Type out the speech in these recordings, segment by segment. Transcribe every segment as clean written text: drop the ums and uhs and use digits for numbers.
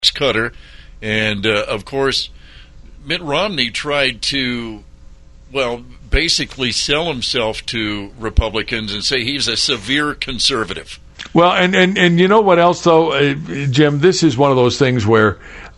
cutter. And, of course, Mitt Romney tried to, basically sell himself to Republicans and say he's a severe conservative. Well, and you know what else, though, Jim? This is one of those things where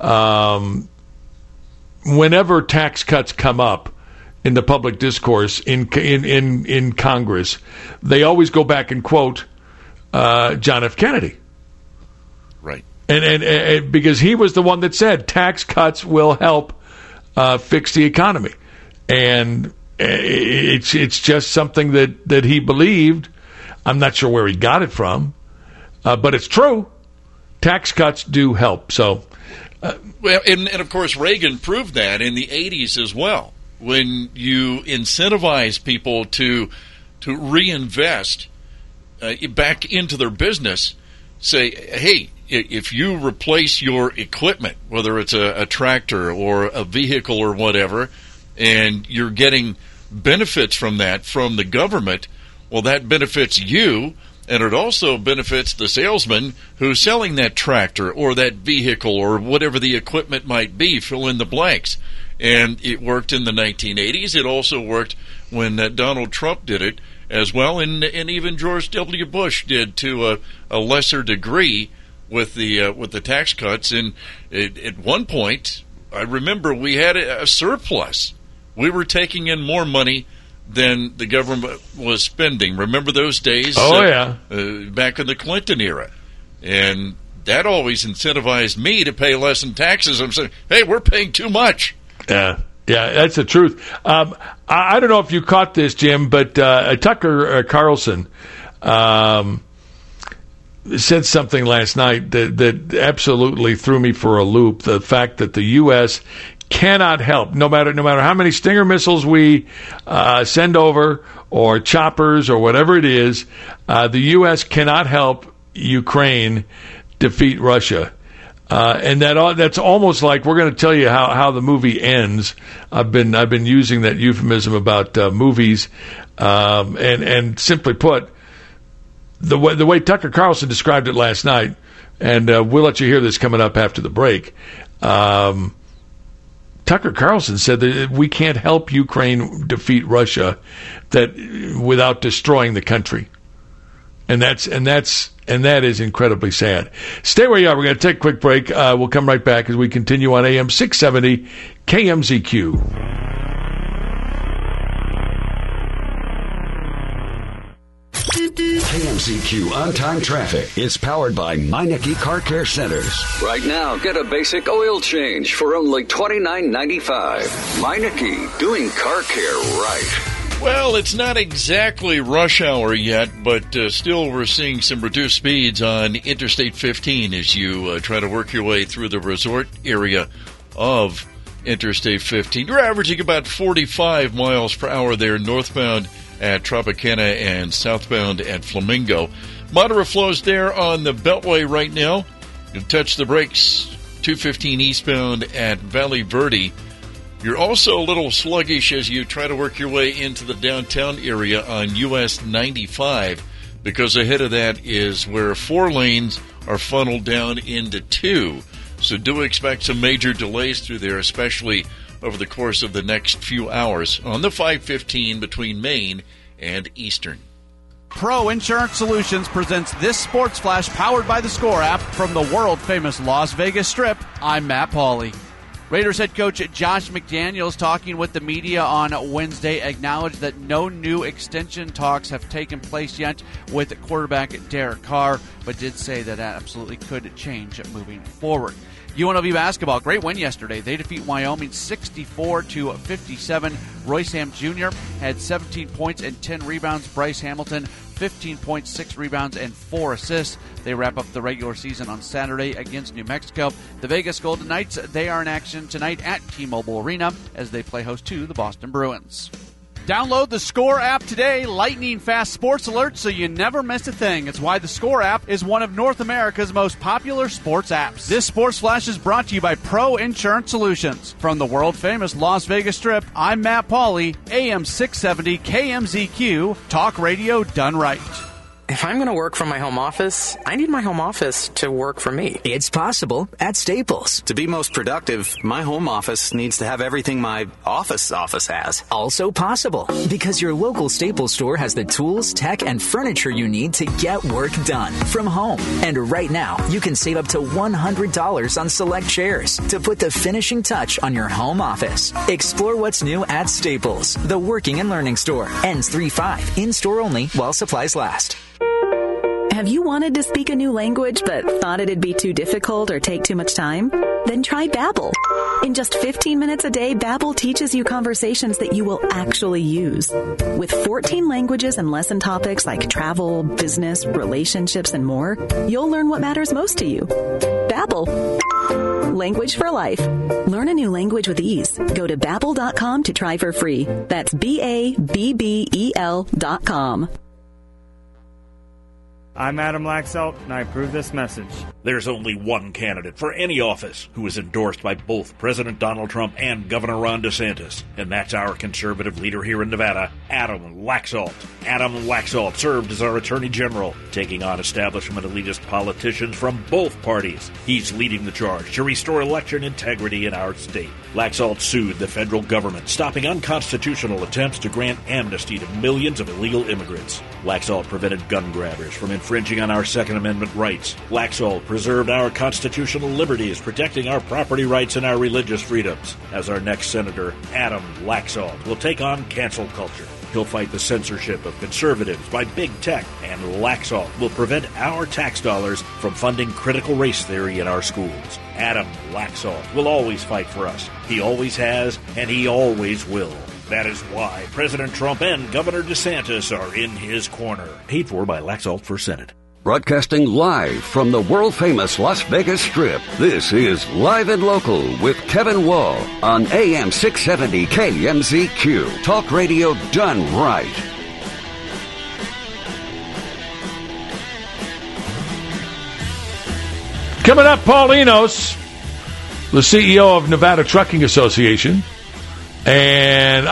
whenever tax cuts come up in the public discourse in Congress, they always go back and quote John F. Kennedy. Right. And because he was the one that said tax cuts will help fix the economy. And it's just something that he believed. I'm not sure where he got it from, but it's true. Tax cuts do help. So, and of course, Reagan proved that in the 80s as well. When you incentivize people to reinvest back into their business, say, hey, if you replace your equipment, whether it's a tractor or a vehicle or whatever, and you're getting benefits from that from the government, well, that benefits you, and it also benefits the salesman who's selling that tractor or that vehicle or whatever the equipment might be, fill in the blanks. And it worked in the 1980s. It also worked when Donald Trump did it as well, and even George W. Bush did to a lesser degree with the tax cuts. And at one point, I remember we had a surplus. We were taking in more money than the government was spending. Remember those days? Back in the Clinton era. And that always incentivized me to pay less in taxes. I'm saying, hey, we're paying too much. Yeah, that's the truth. I don't know if you caught this, Jim, but Tucker Carlson said something last night that absolutely threw me for a loop. The fact that the U.S. cannot help, no matter how many Stinger missiles we send over or choppers or whatever it is, the U.S. cannot help Ukraine defeat Russia. And that's almost like we're going to tell you how the movie ends. I've been using that euphemism about movies, and simply put, the way Tucker Carlson described it last night, and we'll let you hear this coming up after the break. Tucker Carlson said that we can't help Ukraine defeat Russia without destroying the country, and that is incredibly sad. Stay where you are. We're going to take a quick break. We'll come right back as we continue on AM 670 KMZQ. KMZQ On-Time Traffic is powered by Meineke Car Care Centers. Right now, get a basic oil change for only $29.95. Meineke, doing car care right. Well, it's not exactly rush hour yet, but still we're seeing some reduced speeds on Interstate 15 as you try to work your way through the resort area of Interstate 15. You're averaging about 45 miles per hour there northbound at Tropicana and southbound at Flamingo. Moderate flows there on the Beltway right now. You'll touch the brakes 215 eastbound at Valley Verde. You're also a little sluggish as you try to work your way into the downtown area on US 95 because ahead of that is where 4 lanes are funneled down into 2. So do expect some major delays through there, especially over the course of the next few hours on the 515 between Main and Eastern. Pro Insurance Solutions presents this Sports Flash powered by the Score app from the world-famous Las Vegas Strip. I'm Matt Pauley. Raiders head coach Josh McDaniels, talking with the media on Wednesday, acknowledged that no new extension talks have taken place yet with quarterback Derek Carr, but did say that absolutely could change moving forward. UNLV basketball, great win yesterday. They defeat Wyoming 64-57. Royce Ham Jr. had 17 points and 10 rebounds. Bryce Hamilton, 15 points, 6 rebounds, and 4 assists. They wrap up the regular season on Saturday against New Mexico. The Vegas Golden Knights, they are in action tonight at T-Mobile Arena as they play host to the Boston Bruins. Download the Score app today. Lightning-fast sports alerts so you never miss a thing. It's why the Score app is one of North America's most popular sports apps. This Sports Flash is brought to you by Pro Insurance Solutions. From the world-famous Las Vegas Strip, I'm Matt Pauley, AM 670 KMZQ, Talk Radio done right. if I'm going to work from my home office, I need my home office to work for me. It's possible at Staples. To be most productive, my home office needs to have everything my office has. Also possible because your local Staples store has the tools, tech, and furniture you need to get work done from home. And right now, you can save up to $100 on select chairs to put the finishing touch on your home office. Explore what's new at Staples, the working and learning store. Ends 3/5. In-store only while supplies last. Have you wanted to speak a new language but thought it'd be too difficult or take too much time? Then try Babbel. In just 15 minutes a day, Babbel teaches you conversations that you will actually use. With 14 languages and lesson topics like travel, business, relationships, and more, you'll learn what matters most to you. Babbel. Language for life. Learn a new language with ease. Go to Babbel.com to try for free. That's BABBEL.com. I'm Adam Laxalt, and I approve this message. There's only one candidate for any office who is endorsed by both President Donald Trump and Governor Ron DeSantis, and that's our conservative leader here in Nevada, Adam Laxalt. Adam Laxalt served as our Attorney General, taking on establishment elitist politicians from both parties. He's leading the charge to restore election integrity in our state. Laxalt sued the federal government, stopping unconstitutional attempts to grant amnesty to millions of illegal immigrants. Laxalt prevented gun grabbers from infringing on our Second Amendment rights. Laxalt preserved our constitutional liberties, protecting our property rights and our religious freedoms. As our next senator, Adam Laxalt will take on cancel culture. He'll fight the censorship of conservatives by big tech, and Laxalt will prevent our tax dollars from funding critical race theory in our schools. Adam Laxalt will always fight for us. He always has, and he always will. That is why President Trump and Governor DeSantis are in his corner. Paid for by Laxalt for Senate. Broadcasting live from the world-famous Las Vegas Strip, this is Live and Local with Kevin Wall on AM 670 KMZQ. Talk radio done right. Coming up, Paul Enos, the CEO of Nevada Trucking Association. And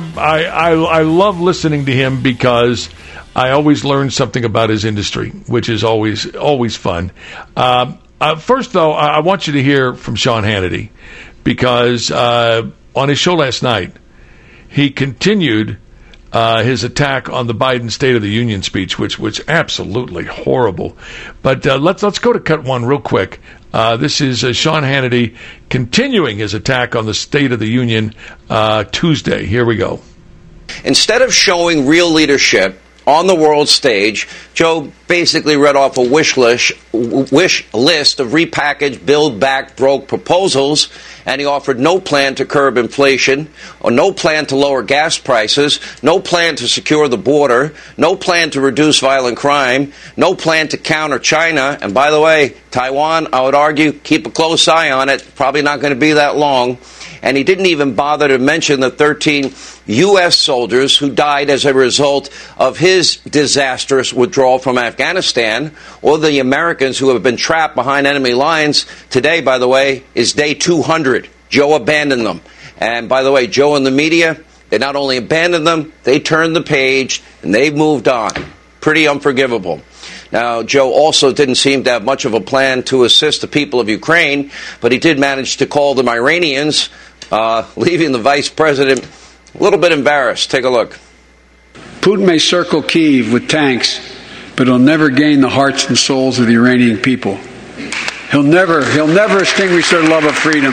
I love listening to him because I always learn something about his industry, which is always fun. First, though, I want you to hear from Sean Hannity because on his show last night, he continued his attack on the Biden State of the Union speech, which was absolutely horrible. But let's go to cut one real quick. This is Sean Hannity continuing his attack on the State of the Union Tuesday. Here we go. Instead of showing real leadership on the world stage, Joe basically read off a wish list of repackaged, build back, broke proposals, and he offered no plan to curb inflation, or no plan to lower gas prices, no plan to secure the border, no plan to reduce violent crime, no plan to counter China. And by the way, Taiwan, I would argue, keep a close eye on it. Probably not going to be that long. And he didn't even bother to mention the 13 U.S. soldiers who died as a result of his disastrous withdrawal from Afghanistan, or the Americans who have been trapped behind enemy lines. Today, by the way, is day 200. Joe abandoned them. And by the way, Joe and the media, they not only abandoned them, they turned the page and they've moved on. Pretty unforgivable. Now, Joe also didn't seem to have much of a plan to assist the people of Ukraine, but he did manage to call them Iranians, leaving the vice president a little bit embarrassed. Take a look. Putin may circle Kyiv with tanks, but he'll never gain the hearts and souls of the Iranian people. He'll never extinguish their love of freedom.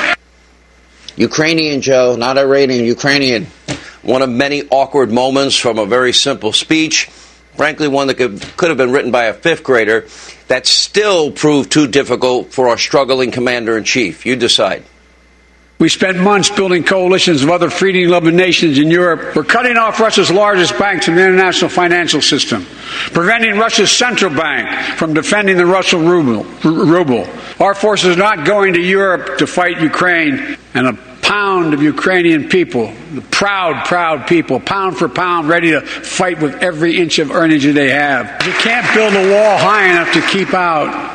Ukrainian, Joe, not Iranian, Ukrainian. One of many awkward moments from a very simple speech. Frankly, one that could have been written by a fifth grader that still proved too difficult for our struggling commander-in-chief. You decide. We spent months building coalitions of other freedom-loving nations in Europe. We're cutting off Russia's largest banks from the international financial system, preventing Russia's central bank from defending the Russian ruble. Our forces are not going to Europe to fight Ukraine, and a pound of Ukrainian people, the proud people, pound for pound, ready to fight with every inch of energy they have. You can't build a wall high enough to keep out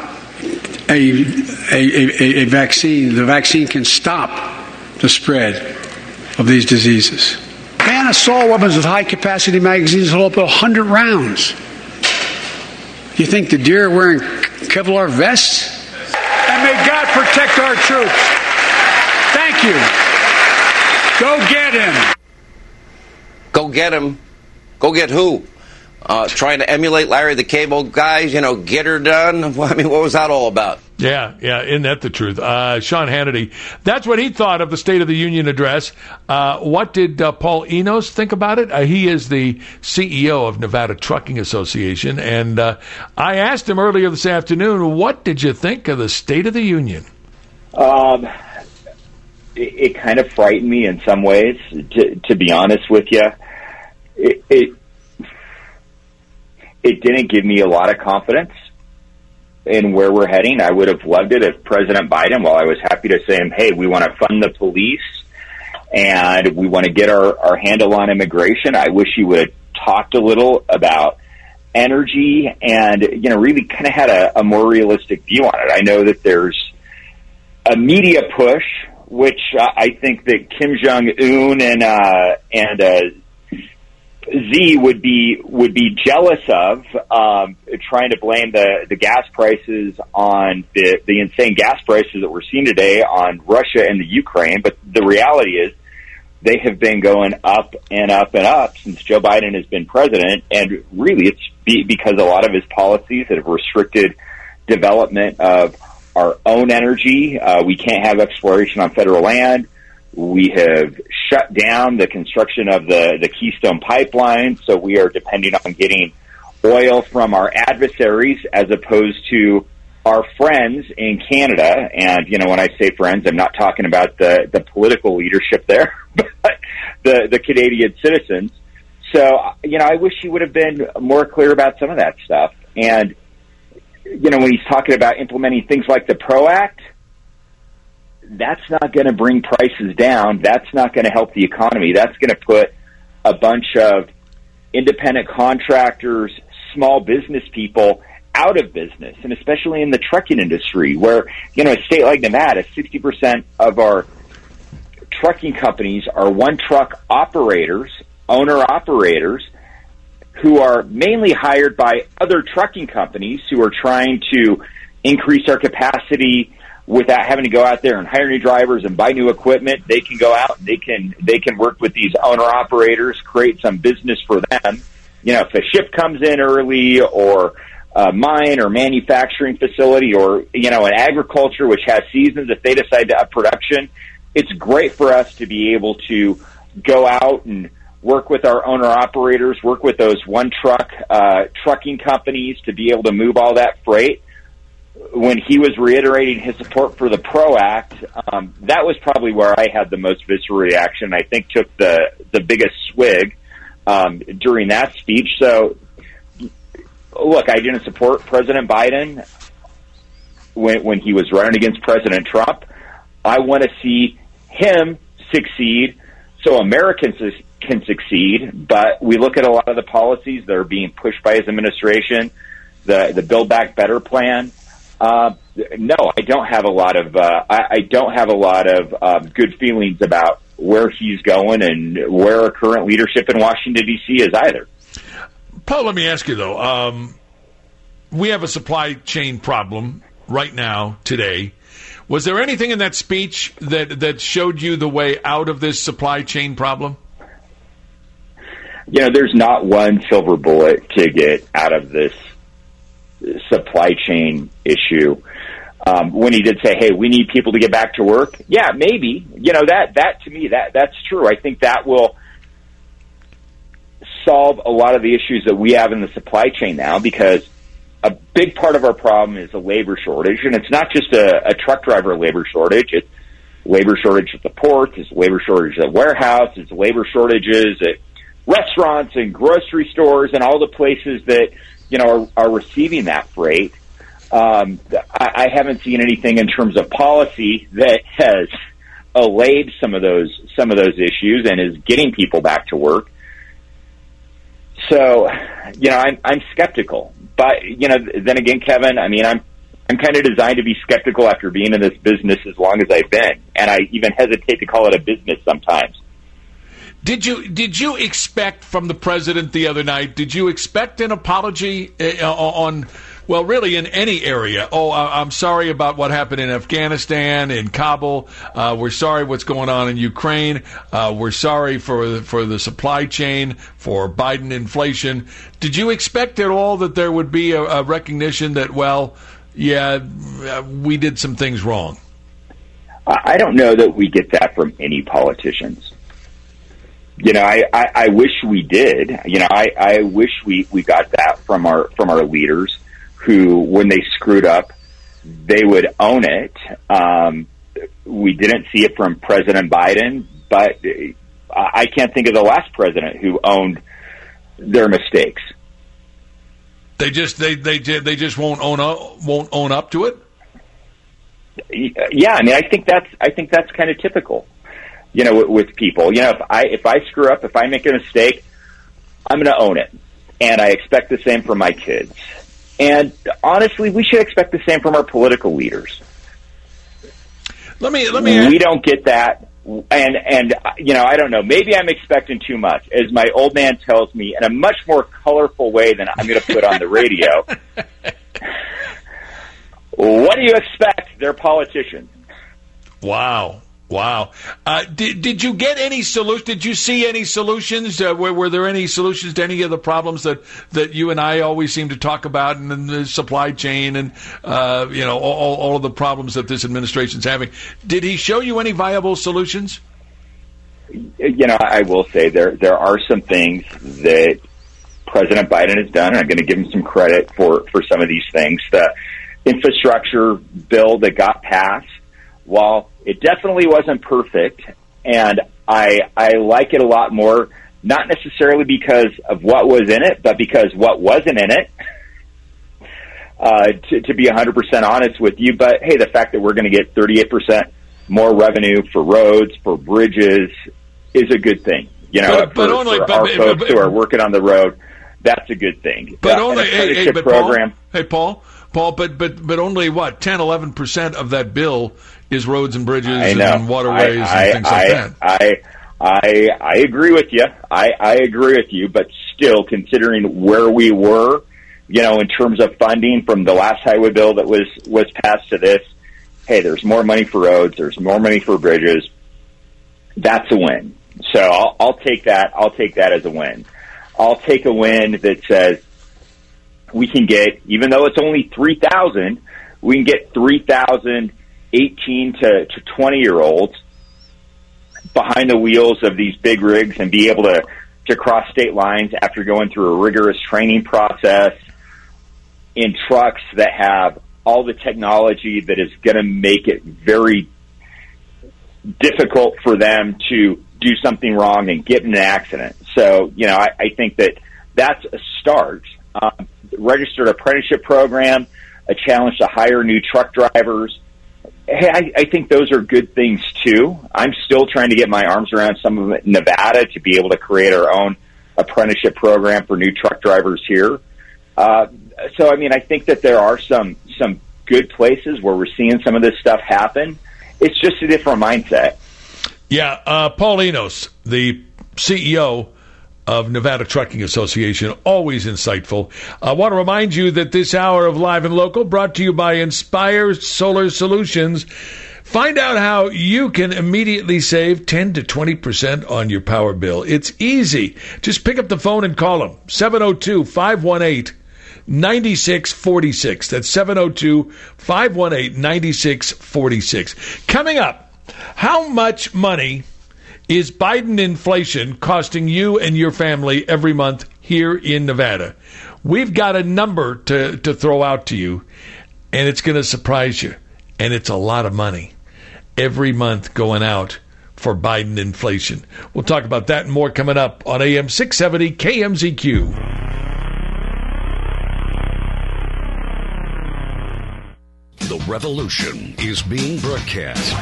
a vaccine. The vaccine can stop the spread of these diseases. Ban assault weapons with high-capacity magazines will up to 100 rounds. You think the deer are wearing Kevlar vests? And may God protect our troops. Thank you. Go get him. Go get him. Go get who? Trying to emulate Larry the Cable Guy, get her done? I mean, what was that all about? Yeah, isn't that the truth? Sean Hannity, that's what he thought of the State of the Union address. What did Paul Enos think about it? He is the CEO of Nevada Trucking Association, and I asked him earlier this afternoon, what did you think of the State of the Union? It kind of frightened me in some ways, to be honest with you. It didn't give me a lot of confidence in where we're heading. I would have loved it if President Biden, while I was happy to say him, hey, we want to fund the police and we want to get our handle on immigration, I wish he would have talked a little about energy and, really kind of had a more realistic view on it. I know that there's a media push, which I think that Kim Jong-un and Z would be jealous of, trying to blame the gas prices on the insane gas prices that we're seeing today on Russia and the Ukraine. But the reality is they have been going up and up and up since Joe Biden has been president. And really it's because a lot of his policies that have restricted development of our own energy. We can't have exploration on federal land. We have shut down the construction of the Keystone Pipeline, so we are depending on getting oil from our adversaries as opposed to our friends in Canada. And, when I say friends, I'm not talking about the political leadership there, but the Canadian citizens. So, I wish he would have been more clear about some of that stuff. And, when he's talking about implementing things like the PRO Act, that's not going to bring prices down. That's not going to help the economy. That's going to put a bunch of independent contractors, small business people out of business, and especially in the trucking industry where, a state like Nevada, 60% of our trucking companies are one-truck operators, owner-operators, who are mainly hired by other trucking companies who are trying to increase our capacity without having to go out there and hire new drivers and buy new equipment. They can go out and they can work with these owner operators, create some business for them. If a ship comes in early, or a mine or manufacturing facility, or, an agriculture which has seasons, if they decide to up production, it's great for us to be able to go out and work with our owner operators, work with those trucking companies to be able to move all that freight. When he was reiterating his support for the PRO Act, that was probably where I had the most visceral reaction. I think took the biggest swig during that speech. So, look, I didn't support President Biden when he was running against President Trump. I want to see him succeed so Americans can succeed. But we look at a lot of the policies that are being pushed by his administration, the Build Back Better plan. No, I don't have a lot of good feelings about where he's going and where our current leadership in Washington, D.C. is either. Paul, let me ask you, though. We have a supply chain problem right now, today. Was there anything in that speech that showed you the way out of this supply chain problem? There's not one silver bullet to get out of this supply chain issue. When he did say, hey, we need people to get back to work. Yeah, maybe, that to me, that's true. I think that will solve a lot of the issues that we have in the supply chain now, because a big part of our problem is a labor shortage. And it's not just a truck driver labor shortage. It's labor shortage at the ports. It's labor shortage at warehouse. It's labor shortages at restaurants and grocery stores and all the places that, are receiving that freight. I haven't seen anything in terms of policy that has allayed some of those issues and is getting people back to work. So, I'm skeptical. But, then again, Kevin, I mean, I'm kind of designed to be skeptical after being in this business as long as I've been. And I even hesitate to call it a business sometimes. Did you expect from the president the other night? Did you expect an apology on? Well, really, in any area. Oh, I'm sorry about what happened in Afghanistan, in Kabul. We're sorry what's going on in Ukraine. We're sorry for the supply chain, for Biden inflation. Did you expect at all that there would be a recognition that, well, yeah, we did some things wrong? I don't know that we get that from any politicians. You know, I wish we did. You know, I wish we got that from our leaders, who, when they screwed up, they would own it. We didn't see it from President Biden, but I can't think of the last president who owned their mistakes. They just won't own up to it. Yeah, I mean, I think that's kind of typical. You know, with people. You know, if I screw up, if I make a mistake, I'm going to own it, and I expect the same from my kids. And honestly, we should expect the same from our political leaders. Let me. We don't get that, and you know, I don't know. Maybe I'm expecting too much, as my old man tells me, in a much more colorful way than I'm going to put on the radio. What do you expect? They're politicians. Wow. Did you get any solution? Did you see any solutions? Were there any solutions to any of the problems that you and I always seem to talk about, and the supply chain, and you know, all of the problems that this administration's having? Did he show you any viable solutions? You know, I will say there are some things that President Biden has done, and I'm going to give him some credit for some of these things. The infrastructure bill that got passed, while it definitely wasn't perfect, and I like it a lot more, not necessarily because of what was in it, but because what wasn't in it, to be 100% honest with you. But, hey, the fact that we're going to get 38% more revenue for roads, for bridges, is a good thing. You know, for our folks who are working on the road, that's a good thing. But only, program. Paul, but only, what, 10, 11% of that bill is roads and bridges and waterways and things like that. I agree with you. I agree with you, but still, considering where we were, you know, in terms of funding from the last highway bill that was passed to this, hey, there's more money for roads, there's more money for bridges. That's a win. So I'll take that. I'll take that as a win. I'll take a win that says we can get, even though it's only 3,000, we can get 3,000 18 to 20-year-olds behind the wheels of these big rigs and be able to cross state lines after going through a rigorous training process in trucks that have all the technology that is going to make it very difficult for them to do something wrong and get in an accident. So, you know, I think that's a start. Registered apprenticeship program, a challenge to hire new truck drivers. Hey, I think those are good things, too. I'm still trying to get my arms around some of it in Nevada to be able to create our own apprenticeship program for new truck drivers here. So, I mean, I think that there are some good places where we're seeing some of this stuff happen. It's just a different mindset. Yeah, Paul Enos, the CEO of Nevada Trucking Association, always insightful. I want to remind you that this hour of Live and Local brought to you by Inspire Solar Solutions. Find out how you can immediately save 10 to 20% on your power bill. It's easy. Just pick up the phone and call them. 702-518-9646. That's 702-518-9646. Coming up, how much money is Biden inflation costing you and your family every month here in Nevada? We've got a number to throw out to you, and it's going to surprise you. And it's a lot of money every month going out for Biden inflation. We'll talk about that and more coming up on AM 670 KMZQ. The revolution is being broadcast.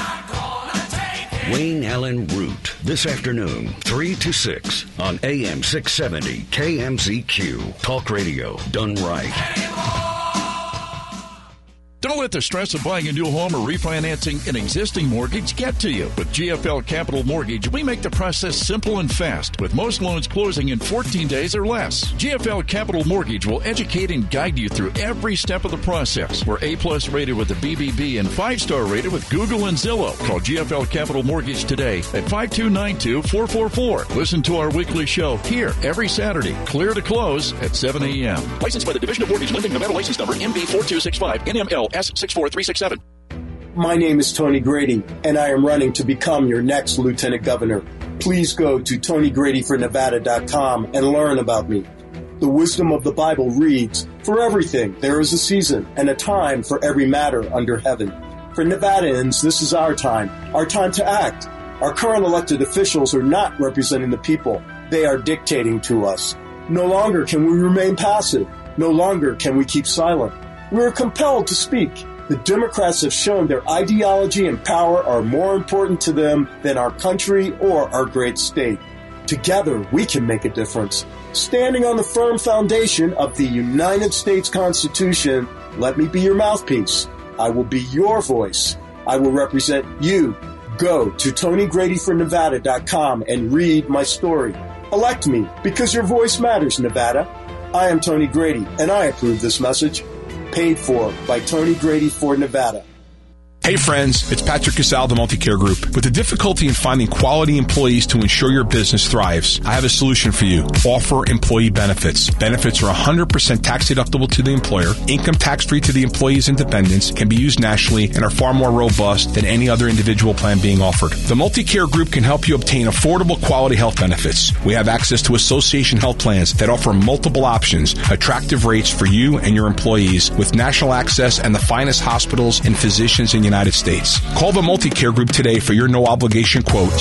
Wayne Allen Root, this afternoon, 3 to 6 on AM 670 KMZQ. Talk radio done right. Don't let the stress of buying a new home or refinancing an existing mortgage get to you. With GFL Capital Mortgage, we make the process simple and fast, with most loans closing in 14 days or less. GFL Capital Mortgage will educate and guide you through every step of the process. We're A-plus rated with the BBB and 5-star rated with Google and Zillow. Call GFL Capital Mortgage today at 5292444. Listen to our weekly show here every Saturday, clear to close at 7 a.m. Licensed by the Division of Mortgage Lending, Nevada license number MB4265, NML S64367. My name is Tony Grady, and I am running to become your next Lieutenant Governor. Please go to TonyGradyForNevada.com and learn about me. The wisdom of the Bible reads, "For everything there is a season and a time for every matter under heaven." For Nevadans, this is our time to act. Our current elected officials are not representing the people. They are dictating to us. No longer can we remain passive. No longer can we keep silent. We are compelled to speak. The Democrats have shown their ideology and power are more important to them than our country or our great state. Together, we can make a difference. Standing on the firm foundation of the United States Constitution, let me be your mouthpiece. I will be your voice. I will represent you. Go to TonyGradyForNevada.com and read my story. Elect me because your voice matters, Nevada. I am Tony Grady, and I approve this message. Paid for by Tony Grady for Nevada. Hey friends, it's Patrick Casal of the Multicare Group. With the difficulty in finding quality employees to ensure your business thrives, I have a solution for you. Offer employee benefits. Benefits are 100% tax deductible to the employer, income tax-free to the employee's and dependents, can be used nationally, and are far more robust than any other individual plan being offered. The Multicare Group can help you obtain affordable quality health benefits. We have access to association health plans that offer multiple options, attractive rates for you and your employees, with national access and the finest hospitals and physicians in the United States. Call the Multicare Group today for your no-obligation quote,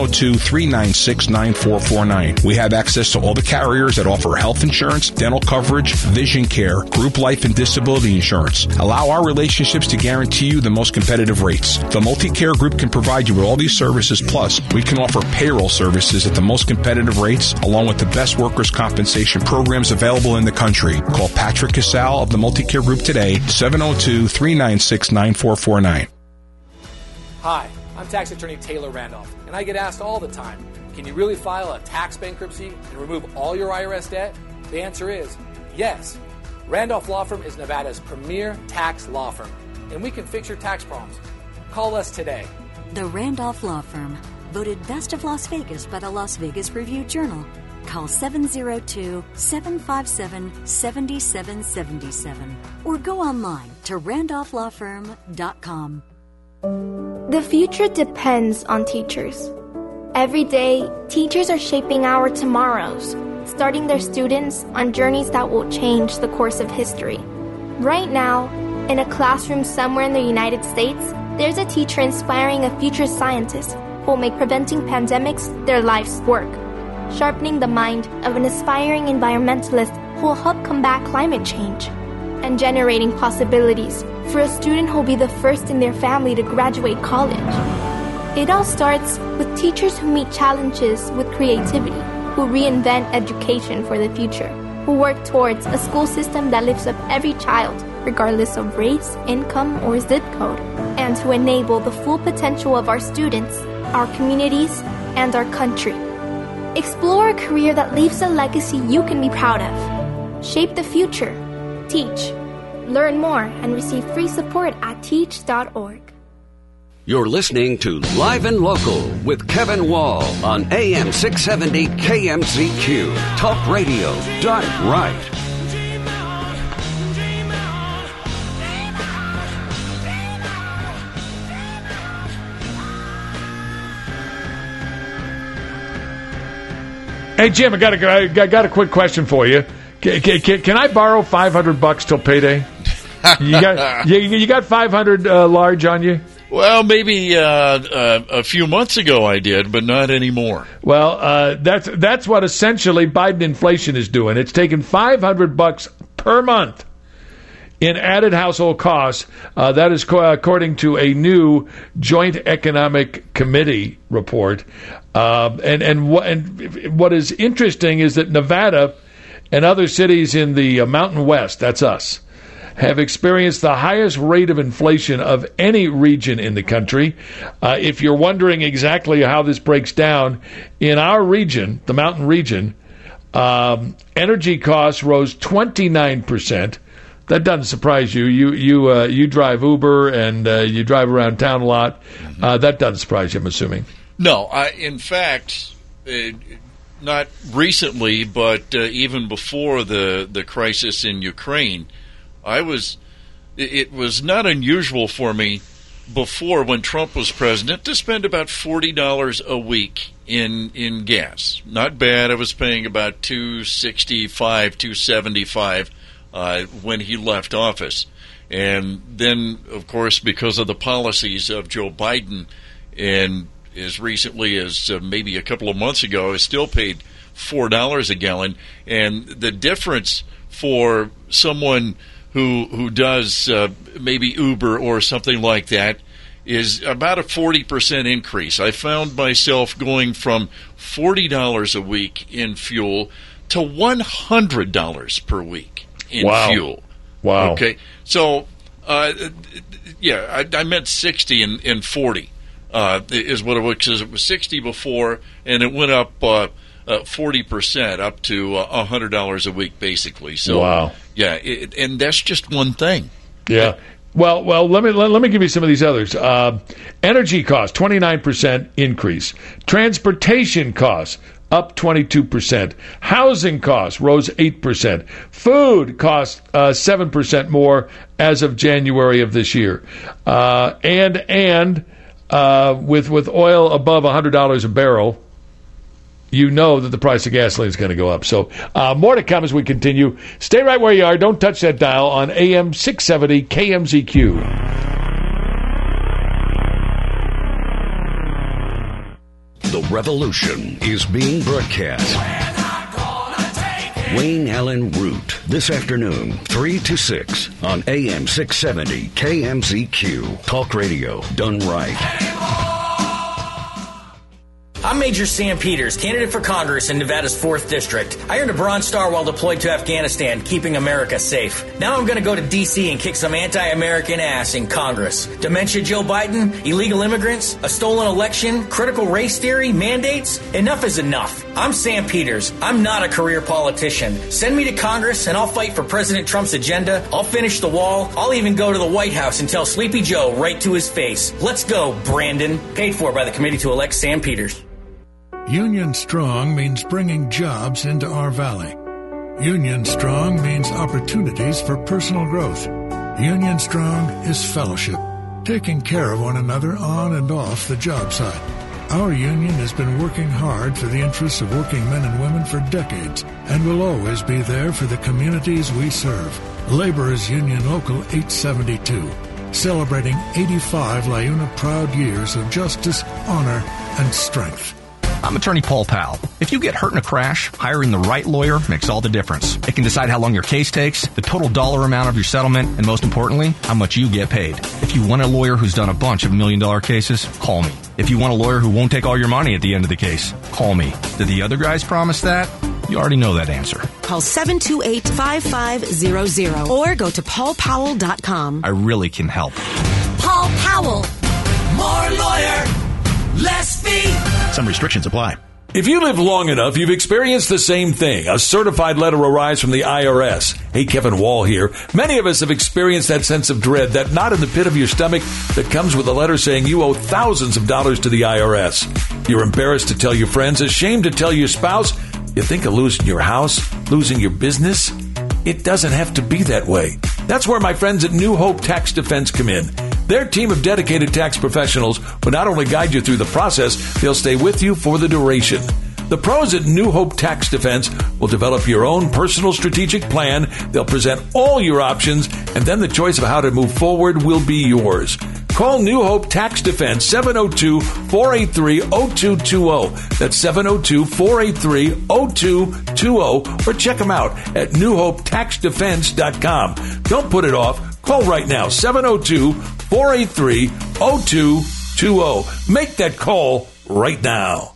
702-396-9449. We have access to all the carriers that offer health insurance, dental coverage, vision care, group life and disability insurance. Allow our relationships to guarantee you the most competitive rates. The Multicare Group can provide you with all these services, plus we can offer payroll services at the most competitive rates, along with the best workers' compensation programs available in the country. Call Patrick Casal of the Multicare Group today, 702-396-9449. Hi, I'm tax attorney Taylor Randolph, and I get asked all the time, can you really file a tax bankruptcy and remove all your IRS debt? The answer is yes. Randolph Law Firm is Nevada's premier tax law firm, and we can fix your tax problems. Call us today. The Randolph Law Firm, voted Best of Las Vegas by the Las Vegas Review-Journal. Call 702-757-7777 or go online to randolphlawfirm.com. The future depends on teachers. Every day, teachers are shaping our tomorrows, starting their students on journeys that will change the course of history. Right now, in a classroom somewhere in the United States, there's a teacher inspiring a future scientist who will make preventing pandemics their life's work, sharpening the mind of an aspiring environmentalist who will help combat climate change, and generating possibilities for a student who will be the first in their family to graduate college. It all starts with teachers who meet challenges with creativity, who reinvent education for the future, who work towards a school system that lifts up every child, regardless of race, income, or zip code, and to enable the full potential of our students, our communities, and our country. Explore a career that leaves a legacy you can be proud of. Shape the future. Teach. Learn more and receive free support at teach.org. You're listening to Live and Local with Kevin Wall on AM 670 KMZQ. Talk radio done right. Hey Jim, I got a quick question for you. Can I borrow $500 till payday? You got 500 large on you? Well, maybe a few months ago I did, but not anymore. Well, that's what essentially Biden inflation is doing. It's taking $500 per month in added household costs. That is according to a new Joint Economic Committee report. And what is interesting is that Nevada and other cities in the Mountain West, that's us, have experienced the highest rate of inflation of any region in the country. If you're wondering exactly how this breaks down, in our region, the mountain region, energy costs rose 29%. That doesn't surprise you. You drive Uber and you drive around town a lot. That doesn't surprise you, I'm assuming. No, in fact, not recently, but even before the crisis in Ukraine, it was not unusual for me before, when Trump was president, to spend about $40 a week in gas. Not bad. I was paying about $2.65, $2.75 when he left office. And then, of course, because of the policies of Joe Biden, and as recently as maybe a couple of months ago, I still paid $4 a gallon. And the difference for someone who does maybe Uber or something like that is about a 40% increase. I found myself going from $40 a week in fuel to $100 per week in fuel. Wow. Okay. So, I meant 60 and 40 is what it was, because it was 60 before, and it went up 40% up to $100 a week, basically. So, wow. Yeah, and that's just one thing. Yeah. Well, let me give you some of these others. Energy costs, 29% increase. Transportation costs, up 22%. Housing costs rose 8%. Food costs 7% more as of January of this year. And with oil above $100 a barrel, you know that the price of gasoline is going to go up. So more to come as we continue. Stay right where you are. Don't touch that dial on AM 670 KMZQ. The revolution is being broadcast. Wayne Allen Root, this afternoon, 3 to 6 on AM 670 KMZQ. Talk radio done right. I'm Major Sam Peters, candidate for Congress in Nevada's 4th District. I earned a Bronze Star while deployed to Afghanistan, keeping America safe. Now I'm going to go to D.C. and kick some anti-American ass in Congress. Dementia Joe Biden, illegal immigrants, a stolen election, critical race theory, mandates. Enough is enough. I'm Sam Peters. I'm not a career politician. Send me to Congress and I'll fight for President Trump's agenda. I'll finish the wall. I'll even go to the White House and tell Sleepy Joe right to his face. Let's go, Brandon. Paid for by the committee to elect Sam Peters. Union Strong means bringing jobs into our valley. Union Strong means opportunities for personal growth. Union Strong is fellowship, taking care of one another on and off the job site. Our union has been working hard for the interests of working men and women for decades and will always be there for the communities we serve. Laborers Union Local 872, celebrating 85 LiUNA proud years of justice, honor, and strength. I'm attorney Paul Powell. If you get hurt in a crash, hiring the right lawyer makes all the difference. It can decide how long your case takes, the total dollar amount of your settlement, and most importantly, how much you get paid. If you want a lawyer who's done a bunch of $1 million cases, call me. If you want a lawyer who won't take all your money at the end of the case, call me. Did the other guys promise that? You already know that answer. Call 728-5500 or go to paulpowell.com. I really can help. Paul Powell. More lawyer, less fee. Some restrictions apply. If you live long enough, you've experienced the same thing. A certified letter arrives from the IRS. Hey, Kevin Wall here. Many of us have experienced that sense of dread, that knot in the pit of your stomach that comes with a letter saying you owe thousands of dollars to the IRS. You're embarrassed to tell your friends, ashamed to tell your spouse. You think of losing your house, losing your business. It doesn't have to be that way. That's where my friends at New Hope Tax Defense come in. Their team of dedicated tax professionals will not only guide you through the process, they'll stay with you for the duration. The pros at New Hope Tax Defense will develop your own personal strategic plan. They'll present all your options, and then the choice of how to move forward will be yours. Call New Hope Tax Defense, 702-483-0220. That's 702-483-0220. Or check them out at newhopetaxdefense.com. Don't put it off. Call right now, 702-483-0220. Make that call right now.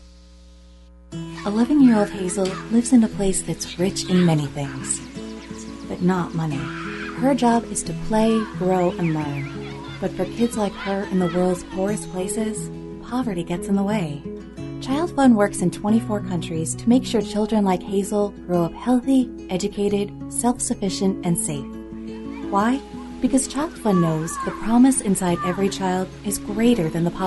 11-year-old Hazel lives in a place that's rich in many things, but not money. Her job is to play, grow, and learn. But for kids like her in the world's poorest places, poverty gets in the way. Child Fund works in 24 countries to make sure children like Hazel grow up healthy, educated, self-sufficient, and safe. Why? Because Child Fund knows the promise inside every child is greater than the poverty.